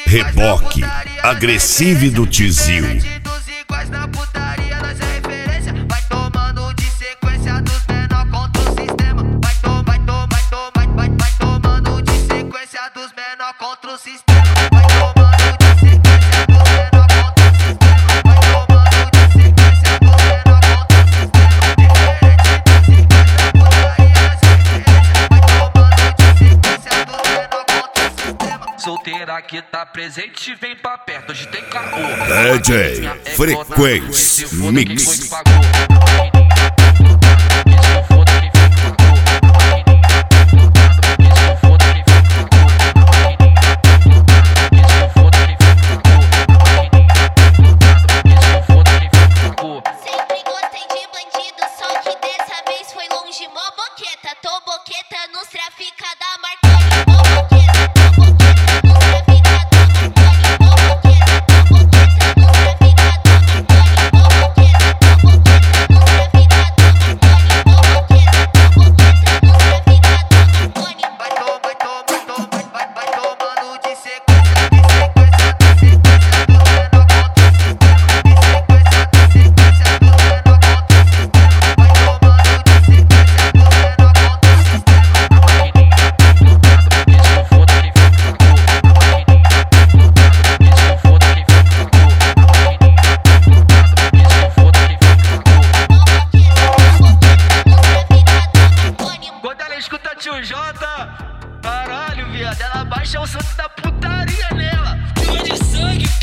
Reboque, agressivo do Tizil. Vai tomando de sequência dos menor contra o sistema. Vai tomando de sequência dos menor contra o sistema. Vai tomando de sequência dos menor contra o sistema. Vai tomando de sequência dos menor contra o sistema. Diferente dos iguais da putaria das referências. Vai tomando de sequência dos menor contra o sistema. Solteira que tá presente, vem pra perto, hoje tem caô. DJ Frequência Mix. Sempre gostei de bandido, só que dessa vez foi longe, mó boqueta. Tô boqueta nos trafica da Marconi. Mó boqueta, tô boqueta nos trafica da Marconi. Mó boqueta, tô boqueta nos trafica da Marconi. Mó boqueta, tô boqueta nos trafica da Marconi. Mó boqueta, tô boqueta nos trafica da Marconi. Vai tomando de sequência, de sequência, de sequência do menor contra o sistema. De sequência, de sequência do menor contra o sistema. Vai tomando de sequência do menor contra o sistema. Quando ela escuta tio Jota, caralho, viado, ela baixa o santo da putaria nela. Clima de sangue,